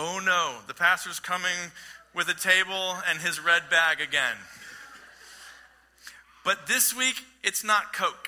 Oh no, the pastor's coming with a table and his red bag again. But this week, it's not Coke.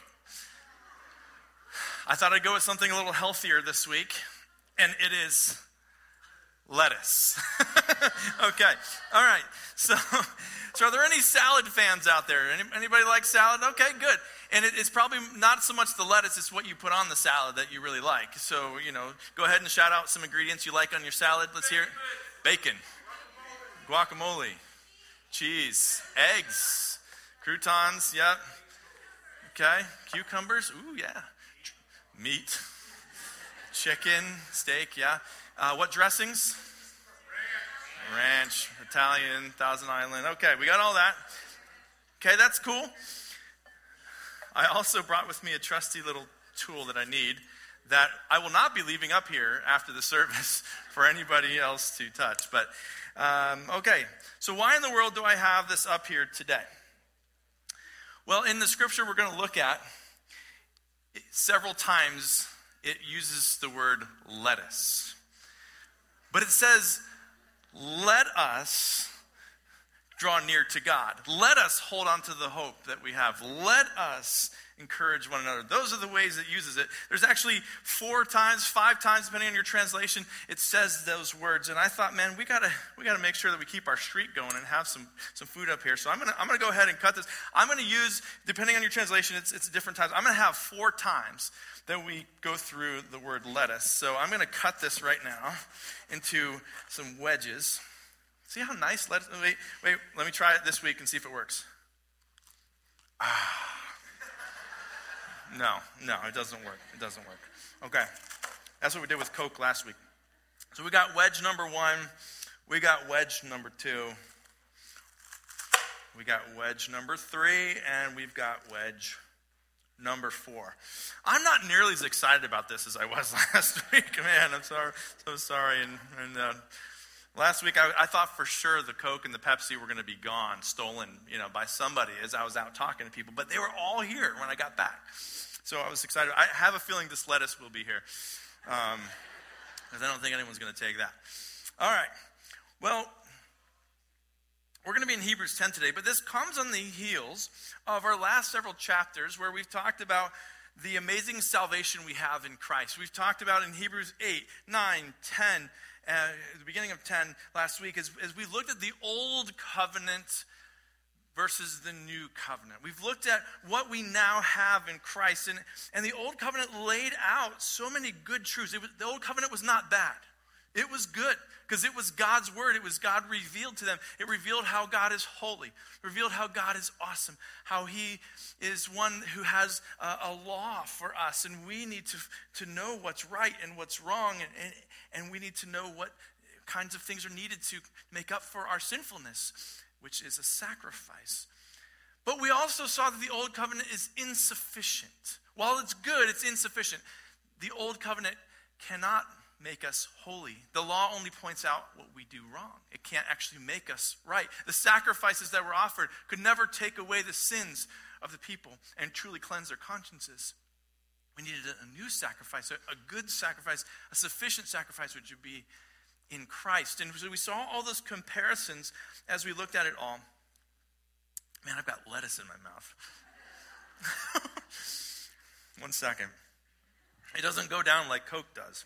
I thought I'd go with something a little healthier this week, and it is lettuce. Okay, all right. So are there any salad fans out there? Anybody like salad? Okay, good. And it's probably not so much the lettuce, it's what you put on the salad that you really like. So, go ahead and shout out some ingredients you like on your salad. Let's hear it. Bacon, guacamole, cheese, eggs, croutons, yep. Okay, cucumbers, ooh, yeah. Meat, chicken, steak, yeah. What dressings? Ranch, Italian, Thousand Island. Okay, we got all that. Okay, that's cool. I also brought with me a trusty little tool that I need that I will not be leaving up here after the service for anybody else to touch. But, okay, so why in the world do I have this up here today? Well, in the scripture we're going to look at, several times it uses the word lettuce. But it says, let us draw near to God. Let us hold on to the hope that we have. Let us encourage one another. Those are the ways it uses it. There's actually 4 times, 5 times, depending on your translation, it says those words. And I thought, man, we gotta make sure that we keep our streak going and have some food up here. So I'm gonna go ahead and cut this. I'm gonna use, depending on your translation, it's different times. I'm gonna have 4 times that we go through the word lettuce. So I'm gonna cut this right now into some wedges. See how nice lettuce, wait, let me try it this week and see if it works. No, it doesn't work. It doesn't work. Okay, that's what we did with Coke last week. So we got wedge number 1. We got wedge number 2. We got wedge number 3, and we've got wedge number 4. I'm not nearly as excited about this as I was last week. Man, I'm so sorry. And last week I thought for sure the Coke and the Pepsi were going to be gone, stolen, by somebody as I was out talking to people. But they were all here when I got back. So I was excited. I have a feeling this lettuce will be here. Because I don't think anyone's going to take that. All right. Well, we're going to be in Hebrews 10 today, but this comes on the heels of our last several chapters where we've talked about the amazing salvation we have in Christ. We've talked about in Hebrews 8, 9, 10, at the beginning of 10 last week, as we looked at the old covenant versus the new covenant. We've looked at what we now have in Christ, and the old covenant laid out so many good truths. The old covenant was not bad. It was good because it was God's word. It was God revealed to them. It revealed how God is holy, revealed how God is awesome, how he is one who has a law for us, and we need to know what's right and what's wrong, and we need to know what kinds of things are needed to make up for our sinfulness, which is a sacrifice. But we also saw that the old covenant is insufficient. While it's good, it's insufficient. The old covenant cannot make us holy. The law only points out what we do wrong. It can't actually make us right. The sacrifices that were offered could never take away the sins of the people and truly cleanse their consciences. We needed a new sacrifice, a good sacrifice, a sufficient sacrifice, which would be in Christ. And so we saw all those comparisons as we looked at it all. Man, I've got lettuce in my mouth. 1 second. It doesn't go down like Coke does.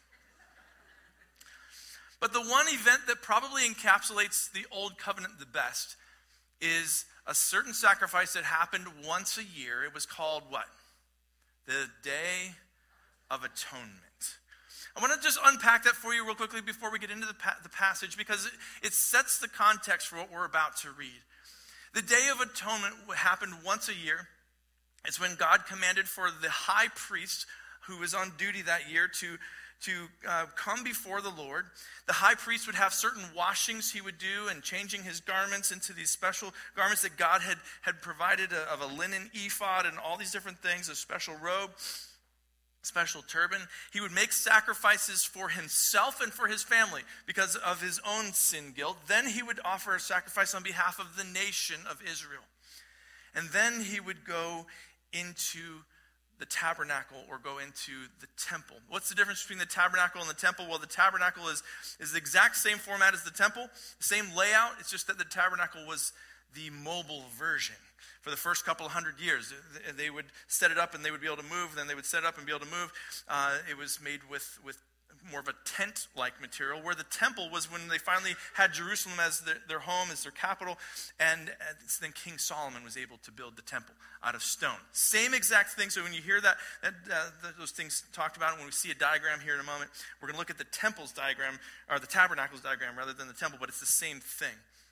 But the one event that probably encapsulates the old covenant the best is a certain sacrifice that happened once a year. It was called what? The Day of Atonement. I want to just unpack that for you real quickly before we get into the passage, because it sets the context for what we're about to read. The Day of Atonement happened once a year. It's when God commanded for the high priest who was on duty that year to come before the Lord. The high priest would have certain washings he would do and changing his garments into these special garments that God had provided of a linen ephod and all these different things, a special robe, special turban. He would make sacrifices for himself and for his family because of his own sin guilt. Then he would offer a sacrifice on behalf of the nation of Israel. And then he would go into the tabernacle or go into the temple. What's the difference between the tabernacle and the temple? Well, the tabernacle is the exact same format as the temple, the same layout. It's just that the tabernacle was the mobile version. For the first couple of 100 years, they would set it up and they would be able to move. Then they would set it up and be able to move. It was made with more of a tent-like material, where the temple was when they finally had Jerusalem as their home, as their capital, and then King Solomon was able to build the temple out of stone. Same exact thing. So when you hear those things talked about, when we see a diagram here in a moment, we're going to look at the temple's diagram, or the tabernacle's diagram rather than the temple, but it's the same thing.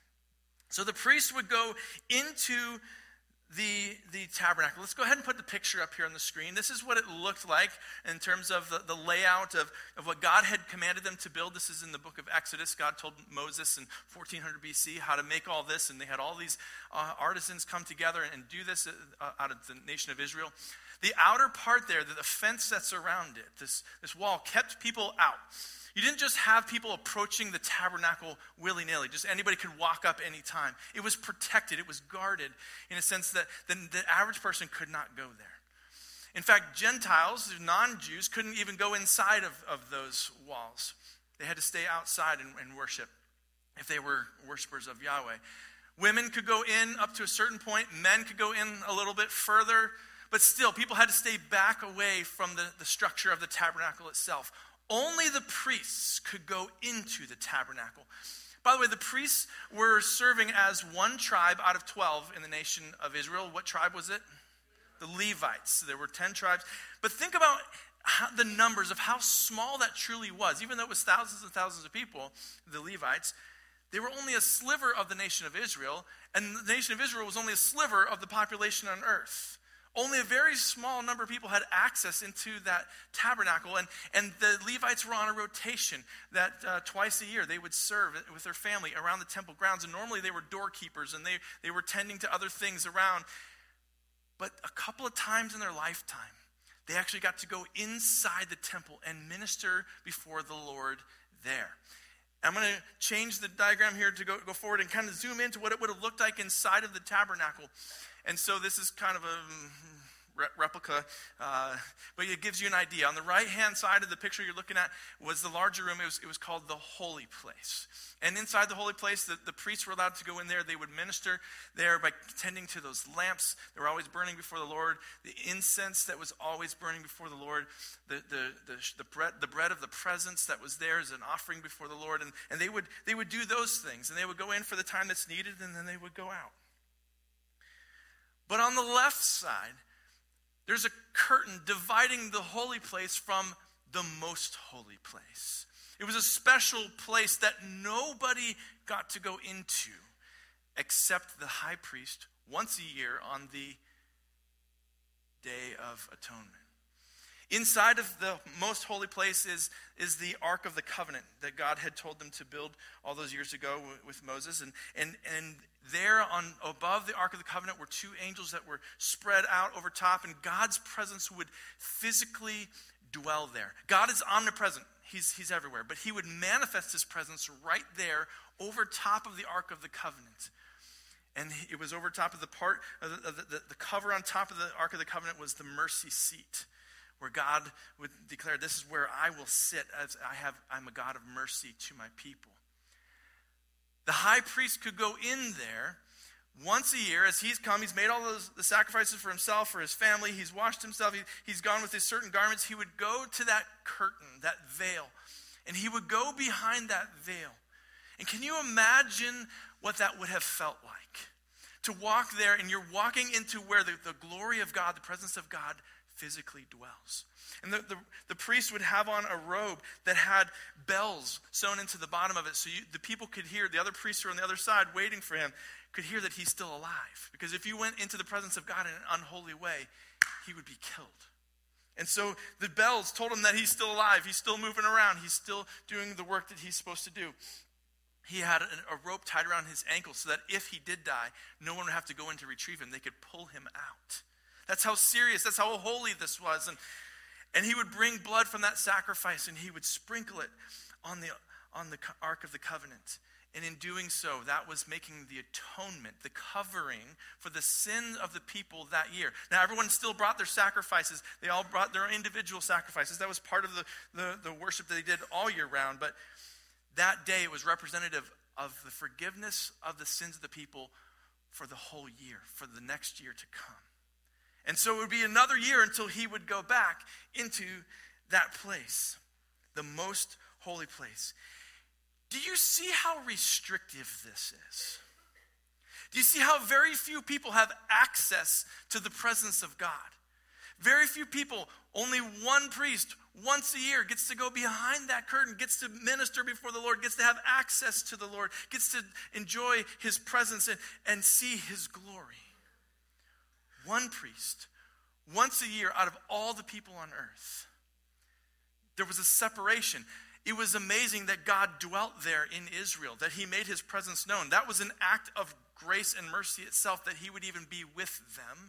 So the priest would go into the tabernacle. Let's go ahead and put the picture up here on the screen. This is what it looked like in terms of the layout of what God had commanded them to build. This is in the book of Exodus. God told Moses in 1400 BC how to make all this, and they had all these artisans come together and do this out of the nation of Israel. The outer part there, the fence that's around it, this wall, kept people out. You didn't just have people approaching the tabernacle willy-nilly. Just anybody could walk up anytime. It was protected. It was guarded in a sense that the average person could not go there. In fact, Gentiles, non-Jews, couldn't even go inside of those walls. They had to stay outside and worship if they were worshipers of Yahweh. Women could go in up to a certain point. Men could go in a little bit further. But still, people had to stay back away from the structure of the tabernacle itself. Only the priests could go into the tabernacle. By the way, the priests were serving as one tribe out of 12 in the nation of Israel. What tribe was it? The Levites. There were 10 tribes. But think about the numbers of how small that truly was. Even though it was thousands and thousands of people, the Levites, they were only a sliver of the nation of Israel. And the nation of Israel was only a sliver of the population on earth. Only a very small number of people had access into that tabernacle. And the Levites were on a rotation that twice a year they would serve with their family around the temple grounds. And normally they were doorkeepers and they were tending to other things around. But a couple of times in their lifetime, they actually got to go inside the temple and minister before the Lord there. I'm going to change the diagram here to go forward and kind of zoom into what it would have looked like inside of the tabernacle. And so this is kind of a replica, but it gives you an idea. On the right-hand side of the picture you're looking at was the larger room. It was called the holy place. And inside the holy place, the priests were allowed to go in there. They would minister there by tending to those lamps that were always burning before the Lord, the incense that was always burning before the Lord, the bread of the presence that was there as an offering before the Lord. And they would do those things, and they would go in for the time that's needed, and then they would go out. But on the left side, there's a curtain dividing the holy place from the most holy place. It was a special place that nobody got to go into except the high priest once a year on the Day of Atonement. Inside of the most holy place is the Ark of the Covenant that God had told them to build all those years ago with Moses. And there above the Ark of the Covenant were two angels that were spread out over top, and God's presence would physically dwell there. God is omnipresent. He's everywhere. But he would manifest his presence right there over top of the Ark of the Covenant. And it was over top of the part, the cover on top of the Ark of the Covenant was the mercy seat, where God would declare, this is where I will sit as I'm a God of mercy to my people. The high priest could go in there once a year as he's come. He's made all the sacrifices for himself, for his family. He's washed himself. He's gone with his certain garments. He would go to that curtain, that veil, and he would go behind that veil. And can you imagine what that would have felt like? To walk there, and you're walking into where the glory of God, the presence of God, physically dwells. And the priest would have on a robe that had bells sewn into the bottom of it, so the people could hear, the other priests who were on the other side waiting for him, could hear that he's still alive. Because if you went into the presence of God in an unholy way, he would be killed. And so the bells told him that he's still alive, he's still moving around, he's still doing the work that he's supposed to do. He had a rope tied around his ankle so that if he did die, no one would have to go in to retrieve him. They could pull him out. That's how serious, that's how holy this was. And he would bring blood from that sacrifice and he would sprinkle it on on the Ark of the Covenant. And in doing so, that was making the atonement, the covering for the sin of the people that year. Now, everyone still brought their sacrifices. They all brought their individual sacrifices. That was part of the worship that they did all year round. But that day, it was representative of the forgiveness of the sins of the people for the whole year, for the next year to come. And so it would be another year until he would go back into that place, the most holy place. Do you see how restrictive this is? Do you see how very few people have access to the presence of God? Very few people, only one priest once a year gets to go behind that curtain, gets to minister before the Lord, gets to have access to the Lord, gets to enjoy his presence and see his glory. One priest, once a year out of all the people on earth. There was a separation. It was amazing that God dwelt there in Israel, that he made his presence known. That was an act of grace and mercy itself, that he would even be with them.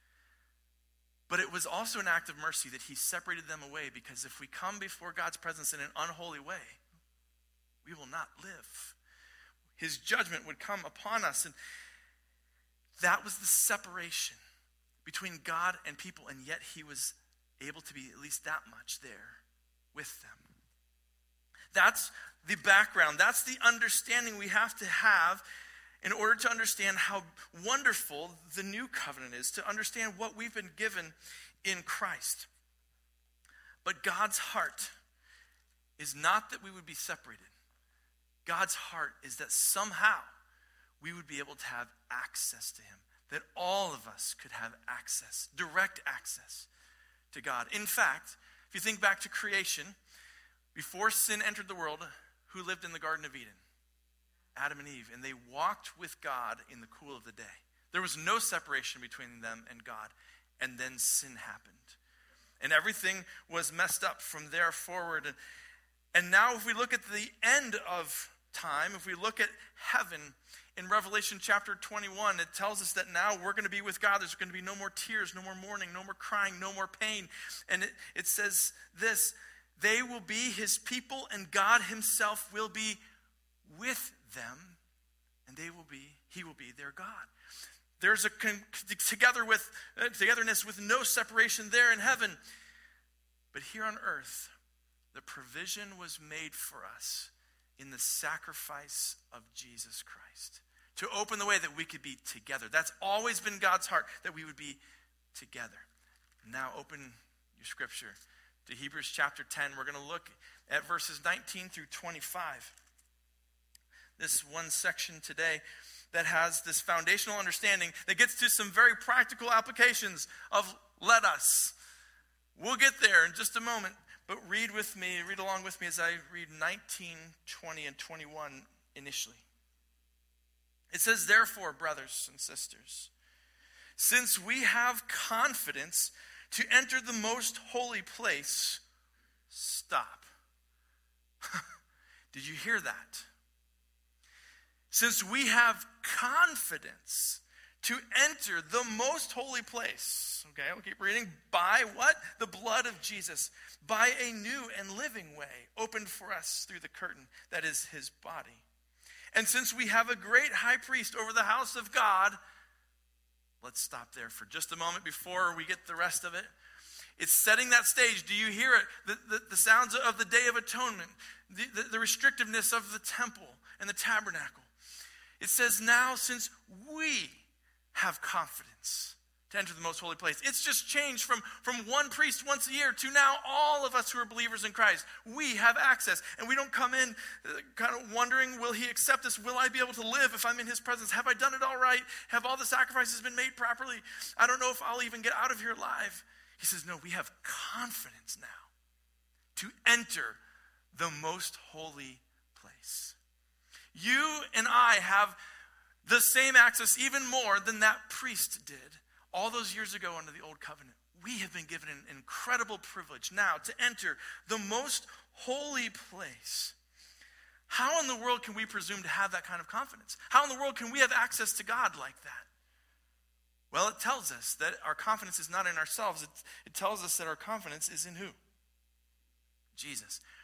But it was also an act of mercy that he separated them away, because if we come before God's presence in an unholy way, we will not live. His judgment would come upon us. And that was the separation between God and people, and yet he was able to be at least that much there with them. That's the background. That's the understanding we have to have in order to understand how wonderful the new covenant is, to understand what we've been given in Christ. But God's heart is not that we would be separated. God's heart is that somehow we would be able to have access to him, that all of us could have access, direct access to God. In fact, if you think back to creation, before sin entered the world, who lived in the Garden of Eden? Adam and Eve. And they walked with God in the cool of the day. There was no separation between them and God. And then sin happened. And everything was messed up from there forward. And now if we look at the end of time, if we look at heaven, in Revelation chapter 21, it tells us that now we're going to be with God. There's going to be no more tears, no more mourning, no more crying, no more pain. And it says this: they will be his people, and God himself will be with them, and he will be their God. There's a togetherness with no separation there in heaven. But here on earth, the provision was made for us in the sacrifice of Jesus Christ, to open the way that we could be together. That's always been God's heart, that we would be together. Now open your scripture to Hebrews chapter 10. We're going to look at verses 19 through 25. This one section today that has this foundational understanding that gets to some very practical applications of let us. We'll get there in just a moment, but read along with me as I read 19, 20, and 21 initially. It says, therefore, brothers and sisters, since we have confidence to enter the most holy place, stop. Did you hear that? Since we have confidence to enter the most holy place. Okay, we'll keep reading. By what? The blood of Jesus. By a new and living way opened for us through the curtain that is his body. And since we have a great high priest over the house of God, let's stop there for just a moment before we get the rest of it. It's setting that stage. Do you hear it? The sounds of the Day of Atonement, the restrictiveness of the temple and the tabernacle. It says now, since we have confidence to enter the most holy place. It's just changed from one priest once a year to now all of us who are believers in Christ. We have access, and we don't come in kind of wondering, will he accept us? Will I be able to live if I'm in his presence? Have I done it all right? Have all the sacrifices been made properly? I don't know if I'll even get out of here alive. He says, no, we have confidence now to enter the most holy place. You and I have the same access, even more than that priest did all those years ago under the old covenant. We have been given an incredible privilege now to enter the most holy place. How in the world can we presume to have that kind of confidence? How in the world can we have access to God like that? Well, it tells us that our confidence is not in ourselves. It tells us that our confidence is in who? Jesus.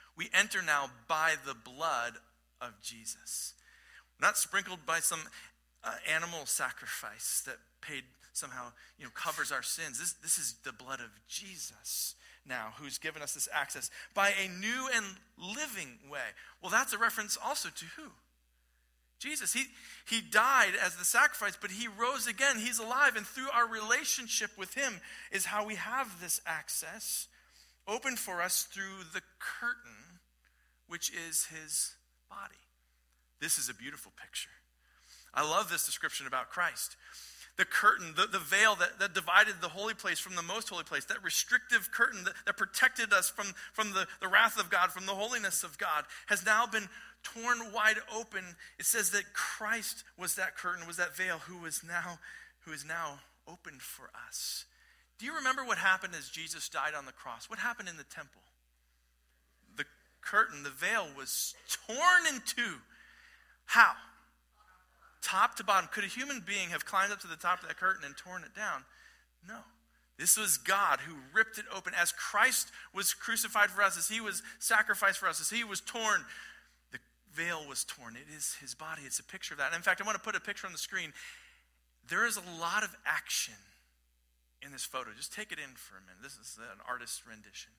We enter now by the blood of Jesus. Not sprinkled by some animal sacrifice that paid somehow, covers our sins. This is the blood of Jesus now, who's given us this access by a new and living way. Well, that's a reference also to who? Jesus. He died as the sacrifice, but he rose again. He's alive, and through our relationship with him is how we have this access open for us through the curtain, which is his body. This is a beautiful picture. I love this description about Christ. The curtain, the veil that divided the holy place from the most holy place, that restrictive curtain that protected us from the wrath of God, from the holiness of God, has now been torn wide open. It says that Christ was that curtain, was that veil, who is now opened for us. Do you remember what happened as Jesus died on the cross? What happened in the temple? The curtain, the veil, was torn in two. How? Top to bottom. Could a human being have climbed up to the top of that curtain and torn it down? No. This was God who ripped it open. As Christ was crucified for us, as he was sacrificed for us, as he was torn, the veil was torn. It is his body. It's a picture of that. And in fact, I want to put a picture on the screen. There is a lot of action in this photo. Just take it in for a minute. This is an artist's rendition.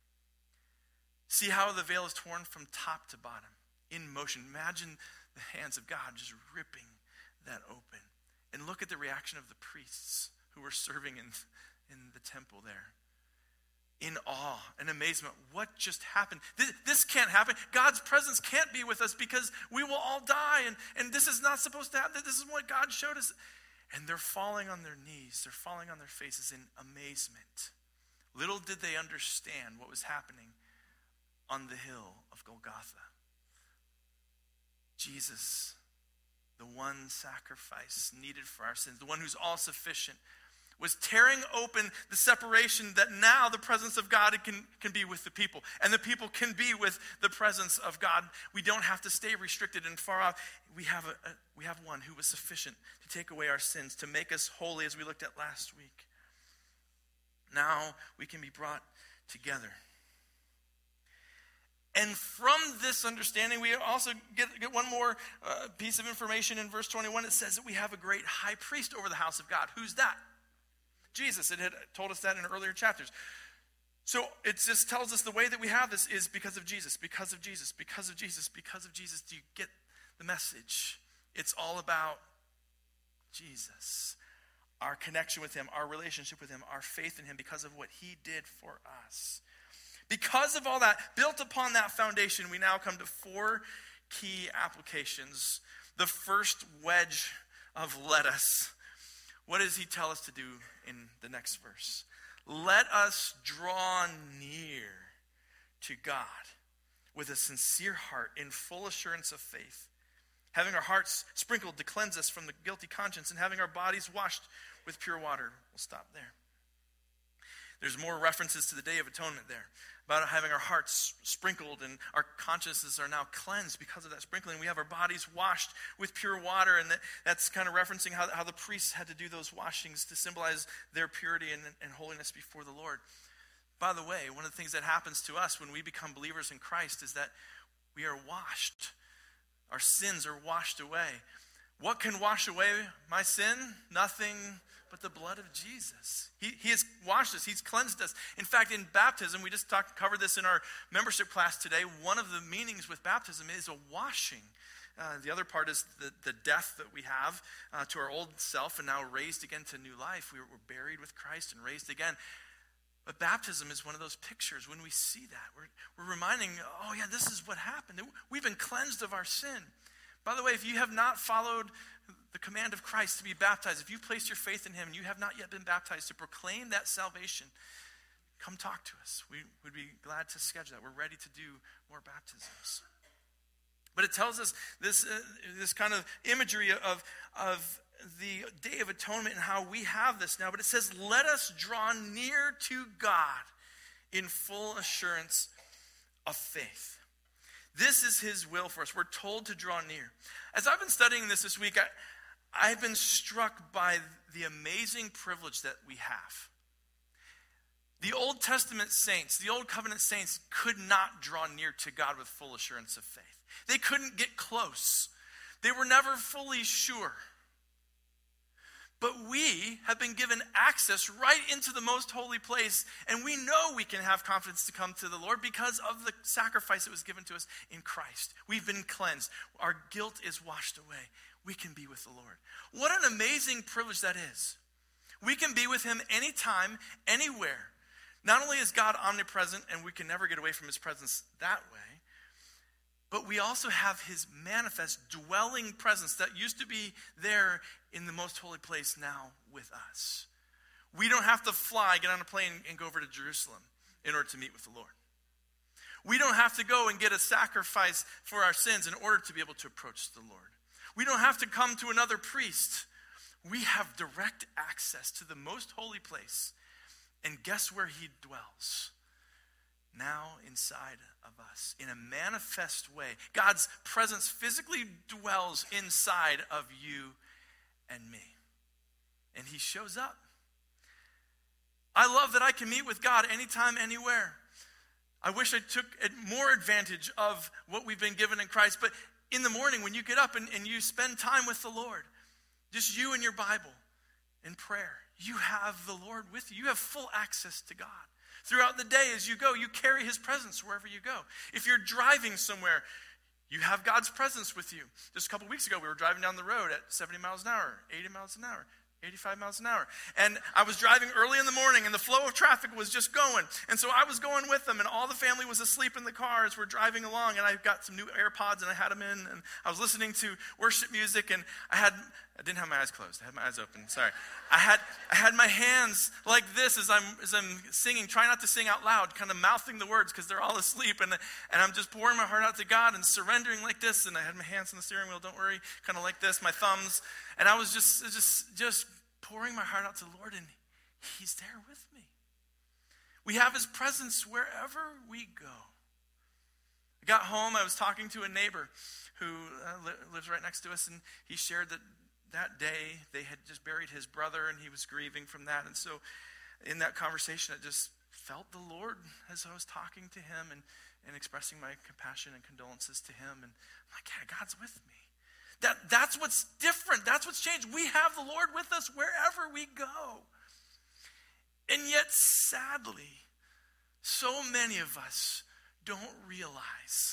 See how the veil is torn from top to bottom, in motion. Imagine the hands of God just ripping that open. And look at the reaction of the priests who were serving in the temple there. In awe and amazement. What just happened? This can't happen. God's presence can't be with us because we will all die. And this is not supposed to happen. This is what God showed us. And they're falling on their knees. They're falling on their faces in amazement. Little did they understand what was happening on the hill of Golgotha. Jesus, the one sacrifice needed for our sins, the one who's all sufficient, was tearing open the separation that now the presence of God can be with the people. And the people can be with the presence of God. We don't have to stay restricted and far off. We have one who was sufficient to take away our sins, to make us holy, as we looked at last week. Now we can be brought together. And from this understanding, we also get one more piece of information in verse 21. It says that we have a great high priest over the house of God. Who's that? Jesus. It had told us that in earlier chapters. So it just tells us the way that we have this is because of Jesus, because of Jesus, because of Jesus, because of Jesus. Do you get the message? It's all about Jesus. Our connection with him, our relationship with him, our faith in him because of what he did for us. Because of all that, built upon that foundation, we now come to 4 key applications. The first wedge of let us. What does he tell us to do in the next verse? Let us draw near to God with a sincere heart in full assurance of faith, having our hearts sprinkled to cleanse us from the guilty conscience and having our bodies washed with pure water. We'll stop there. There's more references to the Day of Atonement there, about having our hearts sprinkled and our consciences are now cleansed because of that sprinkling. We have our bodies washed with pure water, and that's kind of referencing how the priests had to do those washings to symbolize their purity and holiness before the Lord. By the way, one of the things that happens to us when we become believers in Christ is that we are washed. Our sins are washed away. What can wash away my sin? Nothing but the blood of Jesus. He has washed us. He's cleansed us. In fact, in baptism, we just covered this in our membership class today. One of the meanings with baptism is a washing. The other part is the death that we have to our old self and now raised again to new life. We're buried with Christ and raised again. But baptism is one of those pictures. When we see that, we're reminding, oh yeah, this is what happened. We've been cleansed of our sin. By the way, if you have not followed the command of Christ to be baptized, if you've placed your faith in him and you have not yet been baptized to proclaim that salvation, come talk to us. We would be glad to schedule that. We're ready to do more baptisms. But it tells us this kind of imagery of the Day of Atonement and how we have this now. But it says, let us draw near to God in full assurance of faith. This is his will for us. We're told to draw near. As I've been studying this week, I've been struck by the amazing privilege that we have The Old Testament saints, the Old Covenant saints could not draw near to God with full assurance of faith. They couldn't get close. They were never fully sure. But we have been given access right into the most holy place, and we know we can have confidence to come to the Lord because of the sacrifice that was given to us in Christ. We've been cleansed. Our guilt is washed away. We can be with the Lord. What an amazing privilege that is. We can be with him anytime, anywhere. Not only is God omnipresent, and we can never get away from his presence that way, but we also have his manifest dwelling presence that used to be there in the most holy place now with us. We don't have to fly, get on a plane, and go over to Jerusalem in order to meet with the Lord. We don't have to go and get a sacrifice for our sins in order to be able to approach the Lord. We don't have to come to another priest. We have direct access to the most holy place. And guess where he dwells? Now inside of us in a manifest way. God's presence physically dwells inside of you and me. And he shows up. I love that I can meet with God anytime, anywhere. I wish I took more advantage of what we've been given in Christ. But in the morning when you get up and you spend time with the Lord, just you and your Bible in prayer, you have the Lord with you. You have full access to God. Throughout the day as you go, you carry his presence wherever you go. If you're driving somewhere, you have God's presence with you. Just a couple weeks ago, we were driving down the road at 70 miles an hour, 80 miles an hour, 85 miles an hour. And I was driving early in the morning, and the flow of traffic was just going. And so I was going with them, and all the family was asleep in the car as we're driving along. And I got some new AirPods, and I had them in, and I was listening to worship music, and I didn't have my eyes closed. I had my eyes open. Sorry. I had my hands like this as I'm singing. Try not to sing out loud, kind of mouthing the words because they're all asleep. And I'm just pouring my heart out to God and surrendering like this. And I had my hands on the steering wheel. Don't worry, kind of like this. My thumbs. And I was just pouring my heart out to the Lord, and he's there with me. We have his presence wherever we go. I got home. I was talking to a neighbor who lives right next to us, and he shared that day they had just buried his brother, and he was grieving from that. And so in that conversation, I just felt the Lord as I was talking to him and expressing my compassion and condolences to him. And I'm like, yeah, God's with me. That's what's different. That's what's changed. We have the Lord with us wherever we go. And yet, sadly, so many of us don't realize.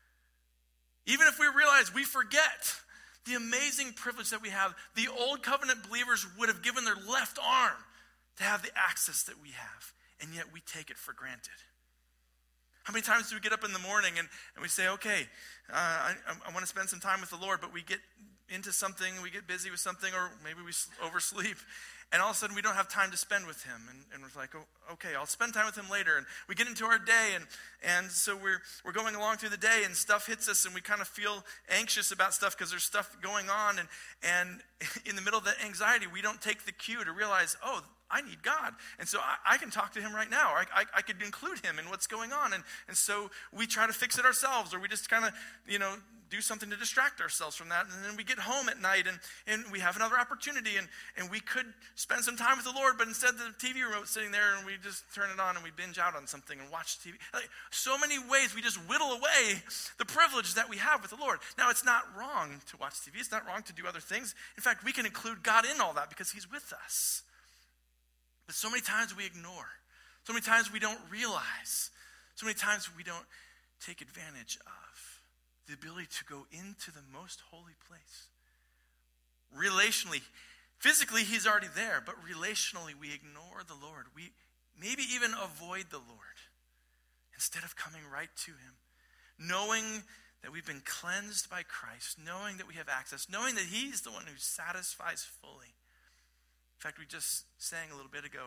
Even if we realize, we forget the amazing privilege that we have. The old covenant believers would have given their left arm to have the access that we have, and yet we take it for granted. How many times do we get up in the morning and we say, okay, I want to spend some time with the Lord, but we get into something, we get busy with something, or maybe we oversleep, and all of a sudden we don't have time to spend with him. And we're like, oh, okay, I'll spend time with him later. And we get into our day, and so we're going along through the day, and stuff hits us, and we kind of feel anxious about stuff because there's stuff going on. And in the middle of that anxiety, we don't take the cue to realize, oh, I need God. And so I can talk to him right now. Or I could include him in what's going on. And so we try to fix it ourselves, or we just kind of, do something to distract ourselves from that. And then we get home at night and we have another opportunity and we could spend some time with the Lord, but instead the TV remote's sitting there and we just turn it on and we binge out on something and watch TV. Like, so many ways we just whittle away the privilege that we have with the Lord. Now, it's not wrong to watch TV. It's not wrong to do other things. In fact, we can include God in all that because he's with us. But so many times we ignore. So many times we don't realize. So many times we don't take advantage of the ability to go into the most holy place. Relationally, physically he's already there, but relationally we ignore the Lord. We maybe even avoid the Lord instead of coming right to him. Knowing that we've been cleansed by Christ, knowing that we have access, knowing that he's the one who satisfies fully. In fact, we just sang a little bit ago,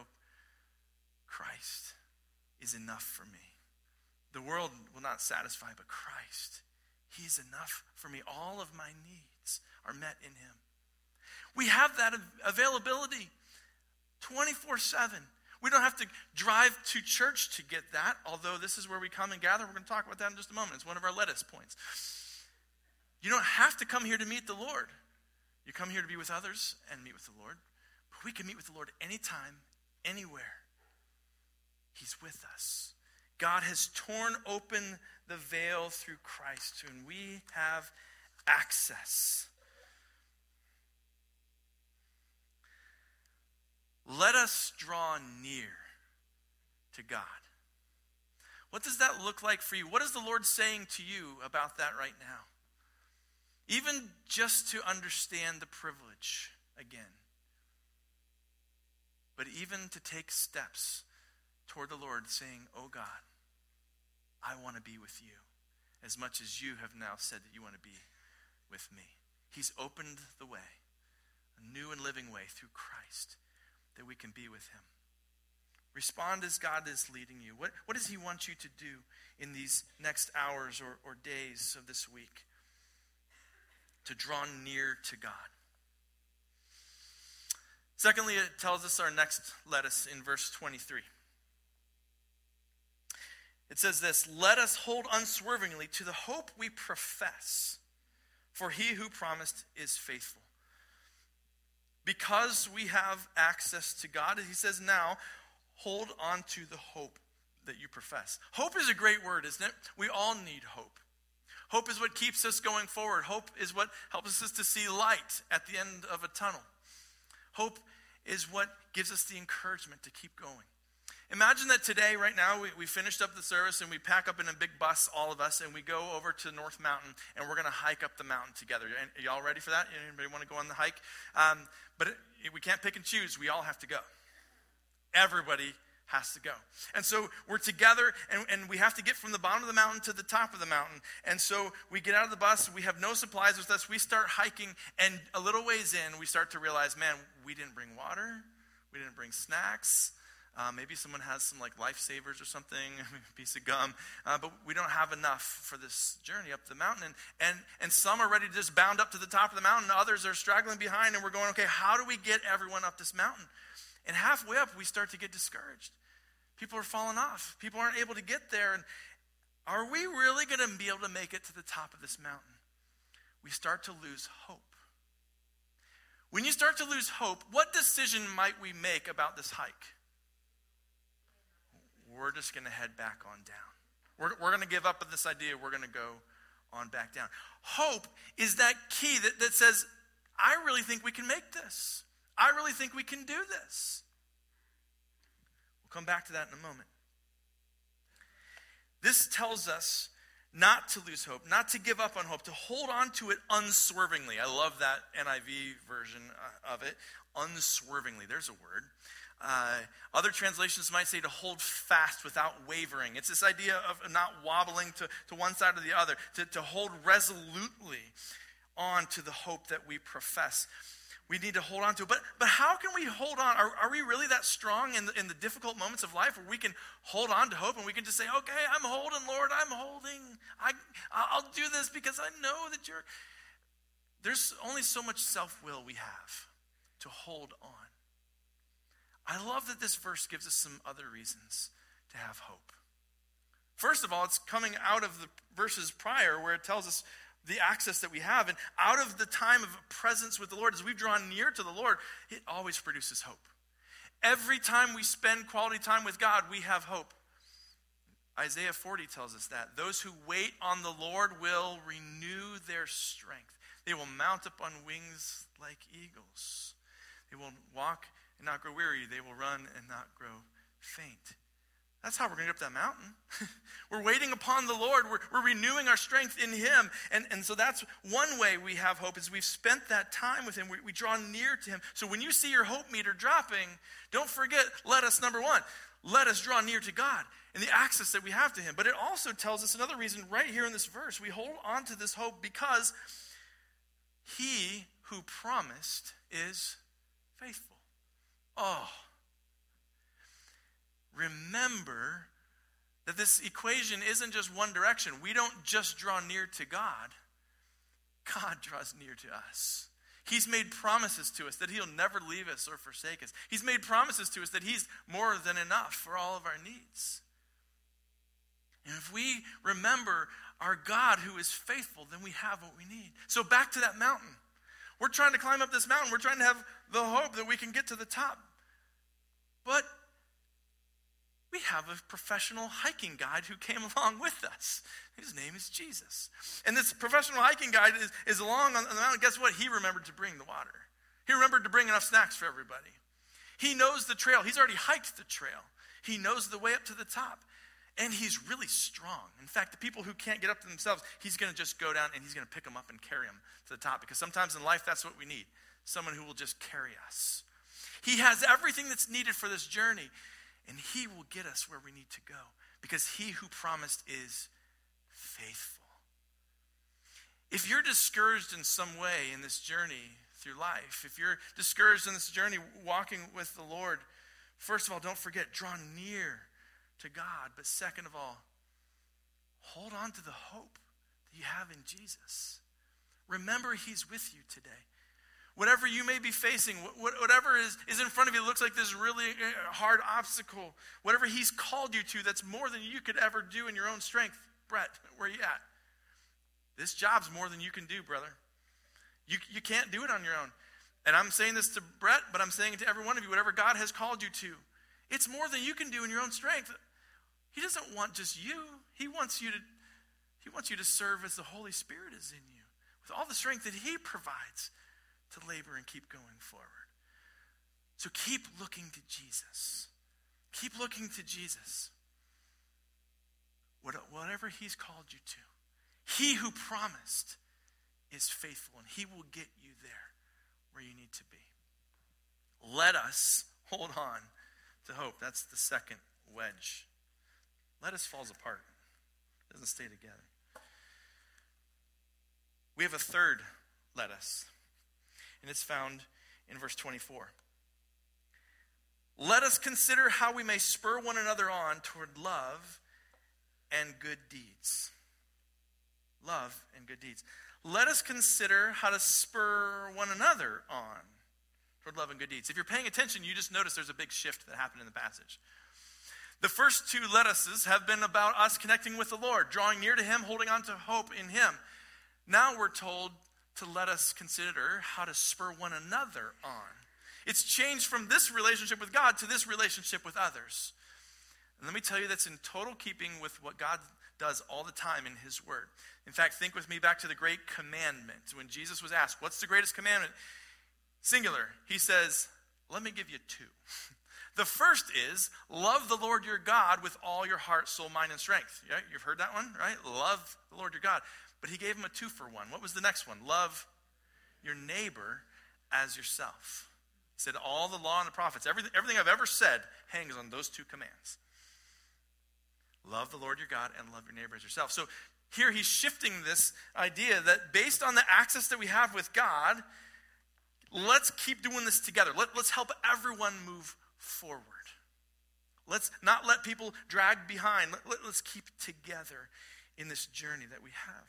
Christ is enough for me. The world will not satisfy, but Christ, he's enough for me. All of my needs are met in him. We have that availability 24/7. We don't have to drive to church to get that, although this is where we come and gather. We're going to talk about that in just a moment. It's one of our lettuce points. You don't have to come here to meet the Lord. You come here to be with others and meet with the Lord. But we can meet with the Lord anytime, anywhere. He's with us. God has torn open the veil through Christ, and we have access. Let us draw near to God. What does that look like for you? What is the Lord saying to you about that right now? Even just to understand the privilege again. But even to take steps toward the Lord saying, oh God, I want to be with you as much as you have now said that you want to be with me. He's opened the way, a new and living way through Christ, that we can be with him. Respond as God is leading you. What does he want you to do in these next hours or days of this week to draw near to God? Secondly, it tells us our next lettuce in verse 23. It says this, let us hold unswervingly to the hope we profess, for he who promised is faithful. Because we have access to God, he says now, hold on to the hope that you profess. Hope is a great word, isn't it? We all need hope. Hope is what keeps us going forward. Hope is what helps us to see light at the end of a tunnel. Hope is what gives us the encouragement to keep going. Imagine that today, right now, we finished up the service and we pack up in a big bus, all of us, and we go over to North Mountain and we're going to hike up the mountain together. Are y'all ready for that? Anybody want to go on the hike? But we can't pick and choose. We all have to go. Everybody has to go. And so we're together and we have to get from the bottom of the mountain to the top of the mountain. And so we get out of the bus, we have no supplies with us, we start hiking, and a little ways in, we start to realize, man, we didn't bring water, we didn't bring snacks. Maybe someone has some like lifesavers or something, a piece of gum, but we don't have enough for this journey up the mountain. And some are ready to just bound up to the top of the mountain, others are straggling behind, and we're going, okay, how do we get everyone up this mountain? And halfway up, we start to get discouraged. People are falling off. People aren't able to get there. And are we really going to be able to make it to the top of this mountain? We start to lose hope. When you start to lose hope, what decision might we make about this hike? We're just going to head back on down. We're going to give up on this idea. We're going to go on back down. Hope is that key that says, I really think we can make this. I really think we can do this. We'll come back to that in a moment. This tells us not to lose hope, not to give up on hope, to hold on to it unswervingly. I love that NIV version of it. Unswervingly, there's a word. Other translations might say to hold fast without wavering. It's this idea of not wobbling to one side or the other, to hold resolutely on to the hope that we profess. We need to hold on to it. But how can we hold on? Are we really that strong in the difficult moments of life where we can hold on to hope and we can just say, okay, I'm holding, Lord, I'm holding. I'll do this because I know that you're... There's only so much self-will we have to hold on. I love that this verse gives us some other reasons to have hope. First of all, it's coming out of the verses prior where it tells us the access that we have. And out of the time of presence with the Lord, as we've drawn near to the Lord, it always produces hope. Every time we spend quality time with God, we have hope. Isaiah 40 tells us that. Those who wait on the Lord will renew their strength. They will mount up on wings like eagles. They will walk and not grow weary. They will run and not grow faint. That's how we're going to get up that mountain. We're waiting upon the Lord. We're renewing our strength in him. And so that's one way we have hope, is we've spent that time with him. We draw near to him. So when you see your hope meter dropping, don't forget, number one, let us draw near to God and the access that we have to him. But it also tells us another reason right here in this verse. We hold on to this hope because he who promised is faithful. Oh, remember that this equation isn't just one direction. We don't just draw near to God. God draws near to us. He's made promises to us that he'll never leave us or forsake us. He's made promises to us that he's more than enough for all of our needs. And if we remember our God who is faithful, then we have what we need. So back to that mountain. We're trying to climb up this mountain. We're trying to have the hope that we can get to the top. But We have a professional hiking guide who came along with us. His name is Jesus. And this professional hiking guide is along on the mountain. Guess what? He remembered to bring the water. He remembered to bring enough snacks for everybody. He knows the trail. He's already hiked the trail. He knows the way up to the top. And he's really strong. In fact, the people who can't get up to themselves, he's going to just go down and he's going to pick them up and carry them to the top. Because sometimes in life, that's what we need. Someone who will just carry us. He has everything that's needed for this journey. And he will get us where we need to go. Because he who promised is faithful. If you're discouraged in some way in this journey through life, if you're discouraged in this journey walking with the Lord, first of all, don't forget, draw near to God. But second of all, hold on to the hope that you have in Jesus. Remember, he's with you today. Whatever you may be facing, whatever is in front of you looks like this really hard obstacle, whatever he's called you to that's more than you could ever do in your own strength. Brett, where are you at? This job's more than you can do, brother. You can't do it on your own. And I'm saying this to Brett, but I'm saying it to every one of you. Whatever God has called you to, it's more than you can do in your own strength. He doesn't want just you. He wants you to serve as the Holy Spirit is in you, with all the strength that he provides to labor and keep going forward. So keep looking to Jesus. Keep looking to Jesus. Whatever he's called you to, he who promised is faithful, and he will get you there where you need to be. Let us hold on to hope. That's the second wedge. Let us falls apart. It doesn't stay together. We have a third let us, and it's found in verse 24. Let us consider how we may spur one another on toward love and good deeds. Love and good deeds. Let us consider how to spur one another on toward love and good deeds. If you're paying attention, you just notice there's a big shift that happened in the passage. The first two let uses have been about us connecting with the Lord, drawing near to him, holding on to hope in him. Now we're told to let us consider how to spur one another on. It's changed from this relationship with God to this relationship with others. And let me tell you, that's in total keeping with what God does all the time in his word. In fact, think with me back to the great commandment. When Jesus was asked, what's the greatest commandment? Singular. He says, let me give you two. The first is, love the Lord your God with all your heart, soul, mind, and strength. Yeah, you've heard that one, right? Love the Lord your God. But he gave him a 2-for-1. What was the next one? Love your neighbor as yourself. He said all the law and the prophets, everything I've ever said hangs on those two commands. Love the Lord your God and love your neighbor as yourself. So here he's shifting this idea that based on the access that we have with God, let's keep doing this together. Let's help everyone move forward. Let's not let people drag behind. Let's keep together in this journey that we have.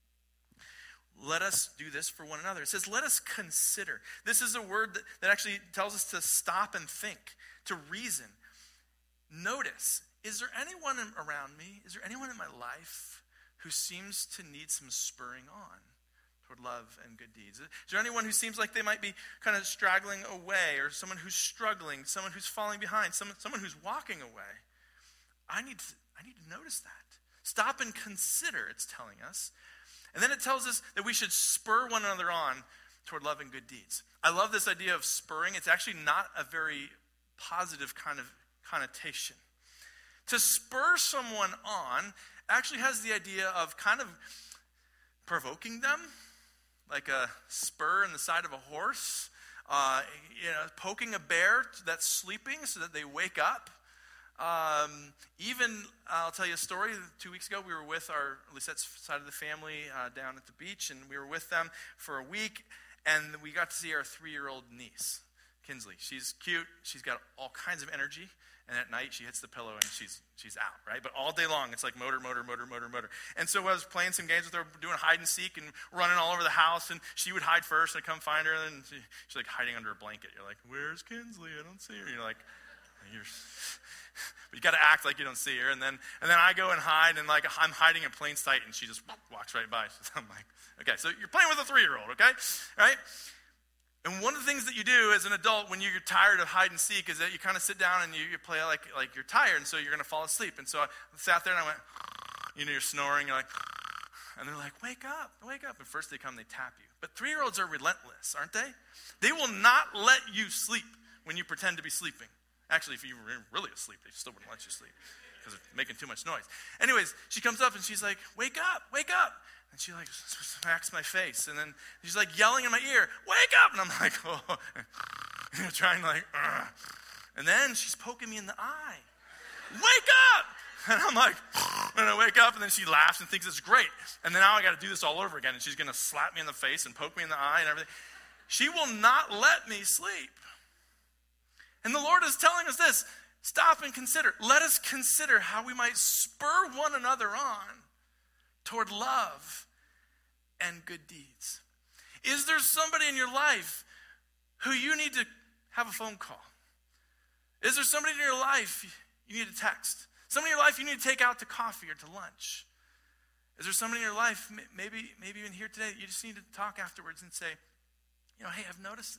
Let us do this for one another. It says, let us consider. This is a word that actually tells us to stop and think, to reason. Notice, is there anyone around me, is there anyone in my life who seems to need some spurring on toward love and good deeds? Is there anyone who seems like they might be kind of straggling away, or someone who's struggling, someone who's falling behind, someone who's walking away? I need to notice that. Stop and consider, it's telling us. And then it tells us that we should spur one another on toward love and good deeds. I love this idea of spurring. It's actually not a very positive kind of connotation. To spur someone on actually has the idea of kind of provoking them, like a spur in the side of a horse, poking a bear that's sleeping so that they wake up. I'll tell you a story. 2 weeks ago, we were with Lisette's side of the family down at the beach, and we were with them for a week, and we got to see our 3-year-old niece, Kinsley. She's cute. She's got all kinds of energy, and at night she hits the pillow and she's out, right? But all day long, it's like motor. And so I was playing some games with her, doing hide and seek and running all over the house, and she would hide first, and I'd come find her, and she's like hiding under a blanket. You're like, where's Kinsley? I don't see her. You're like, but you got to act like you don't see her, and then I go and hide, and like I'm hiding in plain sight, and she just walks right by. So I'm like, okay, so you're playing with a 3-year-old, okay, right? And one of the things that you do as an adult when you're tired of hide and seek is that you kind of sit down and you play like you're tired, and so you're going to fall asleep. And so I sat there and I went, you're snoring, you're like, and they're like, wake up, wake up. And first they come, they tap you. But 3-year-olds are relentless, aren't they? They will not let you sleep when you pretend to be sleeping. Actually, if you were really asleep, they still wouldn't let you sleep because they're making too much noise. Anyways, she comes up and she's like, wake up, wake up. And she like smacks my face. And then she's like yelling in my ear, wake up. And I'm like, oh, trying like, ugh. And then she's poking me in the eye. Wake up. And I'm like, and I wake up and then she laughs and thinks it's great. And then now I got to do this all over again. And she's going to slap me in the face and poke me in the eye and everything. She will not let me sleep. And the Lord is telling us this. Stop and consider. Let us consider how we might spur one another on toward love and good deeds. Is there somebody in your life who you need to have a phone call? Is there somebody in your life you need to text? Somebody in your life you need to take out to coffee or to lunch? Is there somebody in your life, maybe even here today, you just need to talk afterwards and say, hey, I've noticed,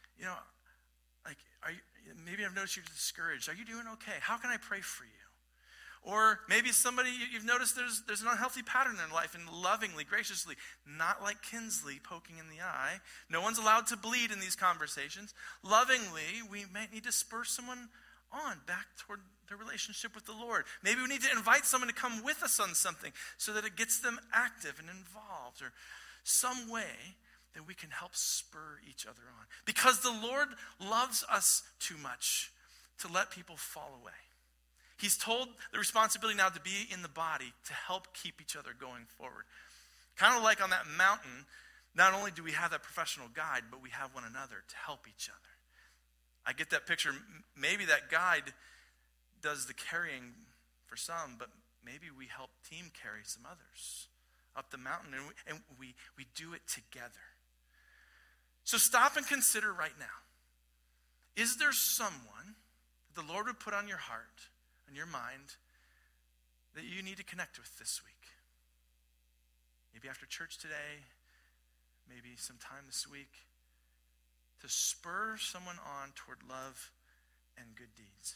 maybe I've noticed you're discouraged. Are you doing okay? How can I pray for you? Or maybe somebody, you've noticed there's an unhealthy pattern in life, and lovingly, graciously, not like Kinsley poking in the eye. No one's allowed to bleed in these conversations. Lovingly, we might need to spur someone on back toward their relationship with the Lord. Maybe we need to invite someone to come with us on something so that it gets them active and involved, or some way that we can help spur each other on. Because the Lord loves us too much to let people fall away. He's told the responsibility now to be in the body to help keep each other going forward. Kind of like on that mountain, not only do we have that professional guide, but we have one another to help each other. I get that picture. Maybe that guide does the carrying for some, but maybe we help team carry some others up the mountain, and we do it together. So stop and consider right now. Is there someone that the Lord would put on your heart, on your mind, that you need to connect with this week? Maybe after church today, maybe sometime this week, to spur someone on toward love and good deeds.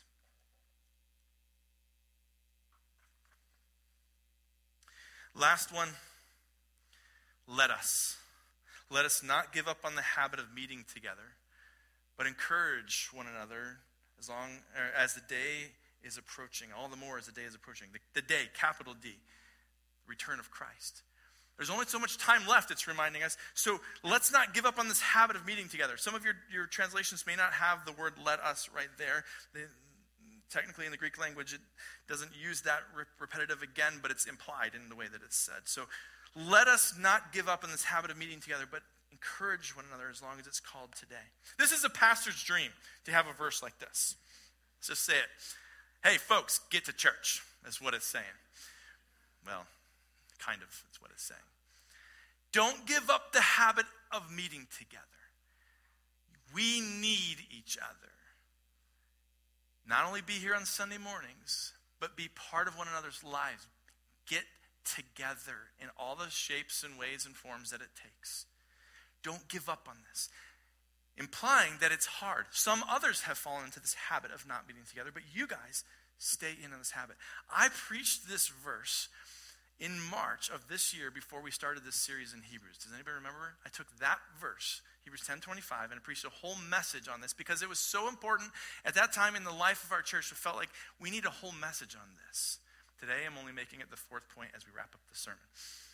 Last one, let us not give up on the habit of meeting together, but encourage one another as the day is approaching, all the more as the day is approaching. The day, capital D, the return of Christ. There's only so much time left, it's reminding us. So let's not give up on this habit of meeting together. Some of your translations may not have the word let us right there. Technically in the Greek language, it doesn't use that repetitive again, but it's implied in the way that it's said. So let us not give up on this habit of meeting together, but encourage one another as long as it's called today. This is a pastor's dream to have a verse like this. Let's just say it. Hey, folks, get to church. That's what it's saying. Well, kind of, it's what it's saying. Don't give up the habit of meeting together. We need each other. Not only be here on Sunday mornings, but be part of one another's lives. Get together in all the shapes and ways and forms that it takes. Don't give up on this. Implying that it's hard. Some others have fallen into this habit of not meeting together, but you guys stay in on this habit. I preached this verse in March of this year before we started this series in Hebrews. Does anybody remember? I took that verse, Hebrews 10:25, and I preached a whole message on this because it was so important at that time in the life of our church. It felt like we need a whole message on this. Today I'm only making it the fourth point as we wrap up the sermon.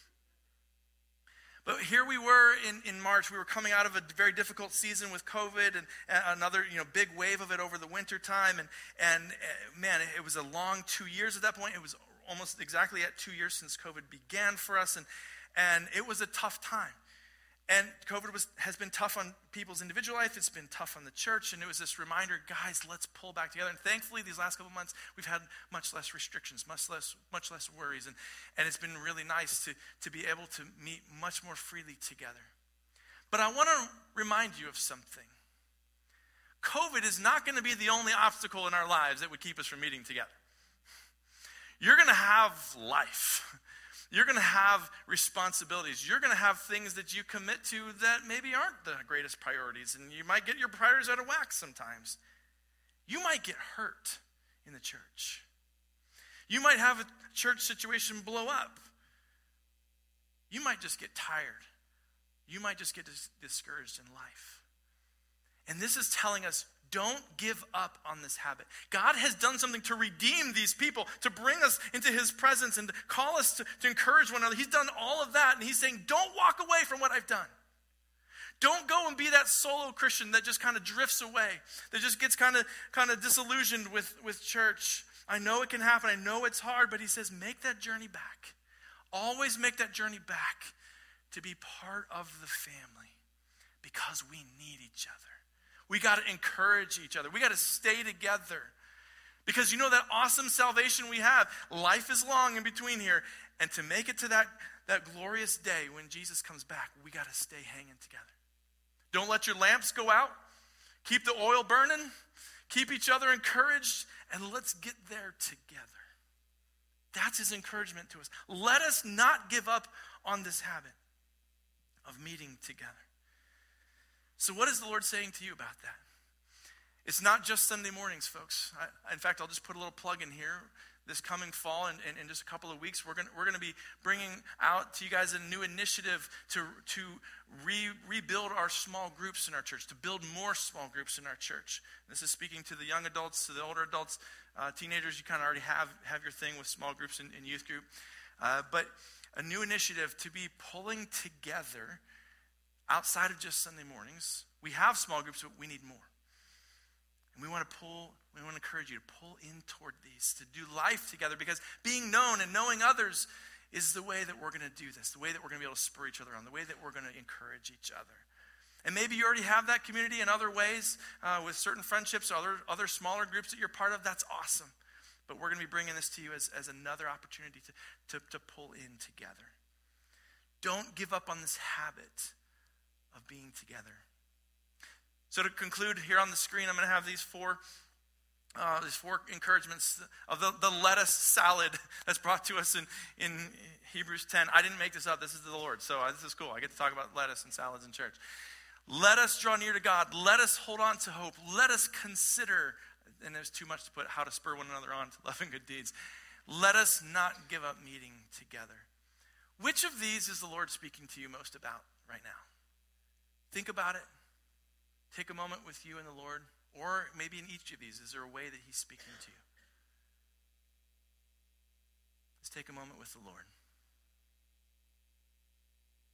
But here we were in March. We were coming out of a very difficult season with COVID and another big wave of it over the winter time. And man, it was a long 2 years at that point. It was almost exactly at 2 years since COVID began for us. And it was a tough time. And COVID has been tough on people's individual life. It's been tough on the church. And it was this reminder, guys, let's pull back together. And thankfully, these last couple of months, we've had much less restrictions, much less worries. And it's been really nice to be able to meet much more freely together. But I want to remind you of something. COVID is not going to be the only obstacle in our lives that would keep us from meeting together. You're going to have life. You're going to have responsibilities. You're going to have things that you commit to that maybe aren't the greatest priorities, and you might get your priorities out of whack sometimes. You might get hurt in the church. You might have a church situation blow up. You might just get tired. You might just get discouraged in life. And this is telling us, don't give up on this habit. God has done something to redeem these people, to bring us into his presence and to call us to encourage one another. He's done all of that, and he's saying, don't walk away from what I've done. Don't go and be that solo Christian that just kind of drifts away, that just gets kind of disillusioned with church. I know it can happen. I know it's hard, but he says, make that journey back. Always make that journey back to be part of the family because we need each other. We got to encourage each other. We got to stay together. Because you know that awesome salvation we have, life is long in between here. And to make it to that glorious day when Jesus comes back, we got to stay hanging together. Don't let your lamps go out. Keep the oil burning. Keep each other encouraged. And let's get there together. That's his encouragement to us. Let us not give up on this habit of meeting together. So what is the Lord saying to you about that? It's not just Sunday mornings, folks. In fact, I'll just put a little plug in here. This coming fall and in just a couple of weeks, we're going to be bringing out to you guys a new initiative to rebuild our small groups in our church, to build more small groups in our church. This is speaking to the young adults, to the older adults, teenagers. You kind of already have your thing with small groups and youth group. But a new initiative to be pulling together outside of just Sunday mornings. We have small groups, but we need more. And we want to encourage you to pull in toward these, to do life together, because being known and knowing others is the way that we're going to do this, the way that we're going to be able to spur each other on, the way that we're going to encourage each other. And maybe you already have that community in other ways, with certain friendships, other smaller groups that you're part of. That's awesome. But we're going to be bringing this to you as another opportunity to pull in together. Don't give up on this habit of being together. So to conclude, here on the screen, I'm going to have these four encouragements of the lettuce salad that's brought to us in Hebrews 10. I didn't make this up. This is the Lord. So this is cool. I get to talk about lettuce and salads in church. Let us draw near to God. Let us hold on to hope. Let us consider, and there's too much to put, how to spur one another on to love and good deeds. Let us not give up meeting together. Which of these is the Lord speaking to you most about right now? Think about it. Take a moment with you and the Lord. Or maybe in each of these, is there a way that he's speaking to you? Let's take a moment with the Lord.